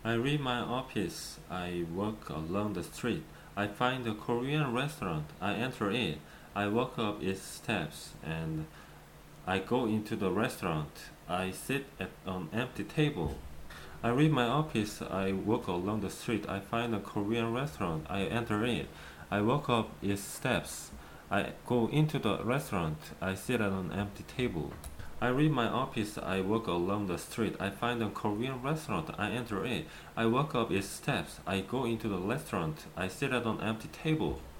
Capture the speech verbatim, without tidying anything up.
I read my office. I walk along the street. I find a Korean restaurant. I enter it. I walk up its steps and I go into the restaurant. I sit at an empty table. I read my office. I walk along the street. I find a Korean restaurant. I enter it. I walk up its steps. I go into the restaurant. I sit at an empty table. I read my office. I walk along the street. I find a Korean restaurant. I enter it. I walk up its steps. I go into the restaurant. I sit at an empty table.